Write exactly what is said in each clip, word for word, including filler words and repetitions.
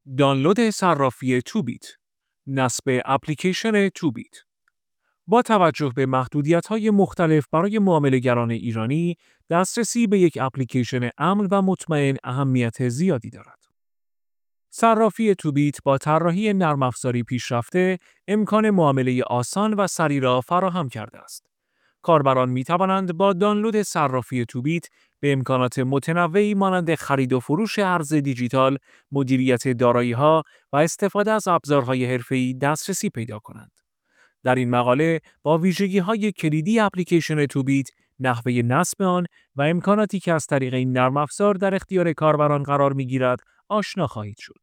دانلود صرافی توبیت، نصب اپلیکیشن توبیت. با توجه به محدودیت‌های مختلف برای معامله‌گران ایرانی، دسترسی به یک اپلیکیشن امن و مطمئن اهمیت زیادی دارد. صرافی توبیت با طراحی نرم افزاری پیشرفته، امکان معامله آسان و سریع را فراهم کرده است. کاربران می‌توانند با دانلود صرافی توبیت به امکانات متنوعی مانند خرید و فروش ارز دیجیتال، مدیریت دارایی‌ها و استفاده از ابزارهای حرفه‌ای دسترسی پیدا کنند. در این مقاله با ویژگی‌های کلیدی اپلیکیشن توبیت، نحوه نصب آن و امکاناتی که از طریق این نرم افزار در اختیار کاربران قرار می‌گیرد، آشنا خواهید شد.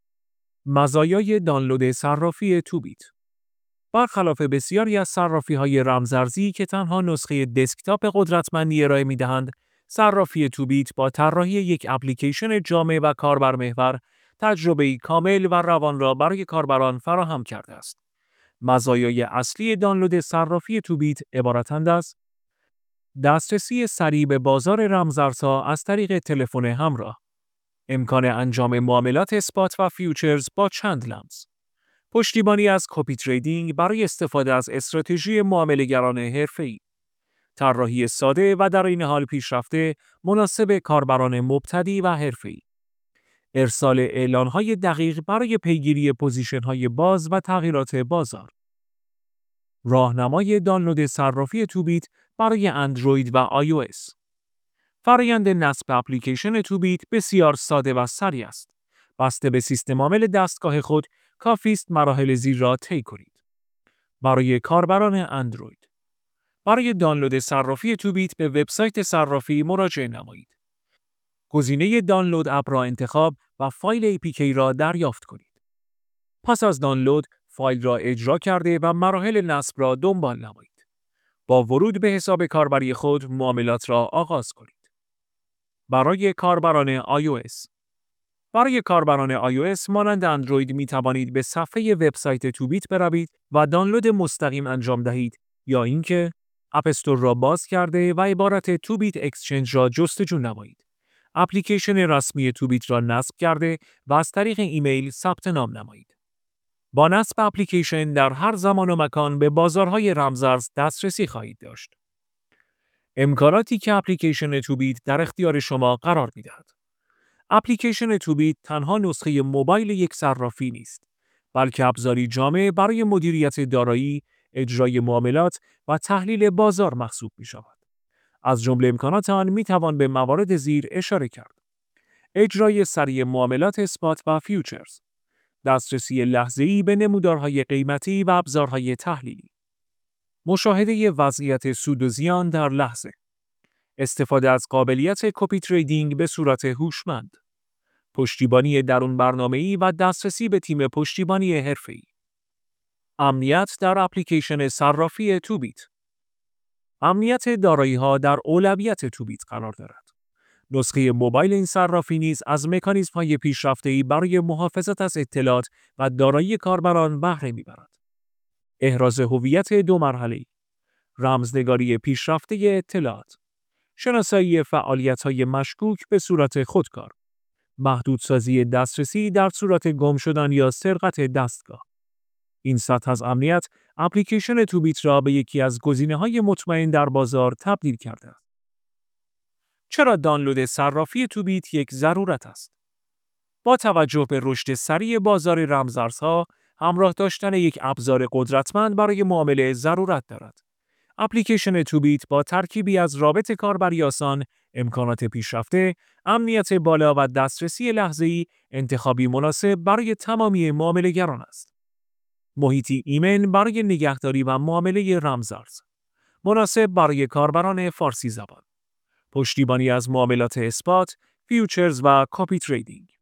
مزایای دانلود صرافی توبیت. برخلاف بسیاری از صرافی‌های رمزارزی که تنها نسخه دسکتاپ قدرتمندی ارائه می‌دهند، صرافی توبیت با طراحی یک اپلیکیشن جامع و کاربرمحور، تجربه‌ای کامل و روان را برای کاربران فراهم کرده است. مزایای اصلی دانلود صرافی توبیت عبارتند از دسترسی سریع به بازار رمزارزها از طریق تلفن همراه، امکان انجام معاملات اسپات و فیوچرز با چند لمس، پشتیبانی از کپی تریدینگ برای استفاده از استراتژی معامله‌گران حرفه‌ای، طراحی ساده و در این حال پیشرفته مناسب کاربران مبتدی و حرفه‌ای، ارسال اعلان‌های دقیق برای پیگیری پوزیشن‌های باز و تغییرات بازار. راهنمای دانلود صرافی توبیت برای اندروید و آی او اس. فرآیند نصب اپلیکیشن توبیت بسیار ساده و سریع است. بسته به سیستم عامل دستگاه خود، کافی است مراحل زیر را طی کنید. برای کاربران اندروید، برای دانلود صرافی توبیت به وبسایت صرافی مراجعه نمایید. گزینه دانلود اپ را انتخاب و فایل ای پی کی را دریافت کنید. پس از دانلود، فایل را اجرا کرده و مراحل نصب را دنبال نمایید. با ورود به حساب کاربری خود معاملات را آغاز کنید. برای کاربران آی او اس، برای کاربران آی او اس مانند اندروید می توانید به صفحه وبسایت توبیت بروید و دانلود مستقیم انجام دهید یا اینکه اپ استور را باز کرده و عبارت توبیت اکسچنج را جستجو نمایید. اپلیکیشن رسمی توبیت را نصب کرده و از طریق ایمیل ثبت نام نمایید. با نصب اپلیکیشن در هر زمان و مکان به بازارهای رمزارز دسترسی خواهید داشت. امکاناتی که اپلیکیشن توبیت در اختیار شما قرار می‌دهد. اپلیکیشن توبیت تنها نسخه موبایل یک صرافی نیست، بلکه ابزاری جامع برای مدیریت دارایی، اجرای معاملات و تحلیل بازار محسوب می‌شود. از جمله امکانات آن می‌توان به موارد زیر اشاره کرد: اجرای سریع معاملات اسپات و فیوچرز، دسترسی لحظه‌ای به نمودارهای قیمتی و ابزارهای تحلیلی، مشاهده وضعیت سود و زیان در لحظه، استفاده از قابلیت کپی تریدینگ به صورت هوشمند، پشتیبانی درون برنامه‌ای و دسترسی به تیم پشتیبانی حرفه‌ای. امنیت در اپلیکیشن صرافی توبیت. امنیت دارایی‌ها در اولویت توبیت قرار دارد. نسخه موبایل این صرافی نیز از مکانیزم‌های پیشرفته‌ای برای محافظت از اطلاعات و دارایی کاربران بهره می‌برد. احراز هویت دو مرحله‌ای، رمزنگاری پیشرفته اطلاعات، شناسایی فعالیت‌های مشکوک به صورت خودکار، محدودسازی دسترسی در صورت گم شدن یا سرقت دستگاه. این سطح از امنیت اپلیکیشن توبیت را به یکی از گزینه‌های مطمئن در بازار تبدیل کرده است. چرا دانلود صرافی توبیت یک ضرورت است؟ با توجه به رشد سریع بازار رمزارزها، همراه داشتن یک ابزار قدرتمند برای معامله ضرورت دارد. اپلیکیشن توبیت با ترکیبی از رابط کاربری آسان، امکانات پیشرفته، امنیت بالا و دسترسی لحظه‌ای، انتخابی مناسب برای تمامی معامله‌گران است. محیطی ایمن برای نگهداری و معامله رمزارز، مناسب برای کاربران فارسی زبان، پشتیبانی از معاملات اسپات، فیوچرز و کپی تریدینگ.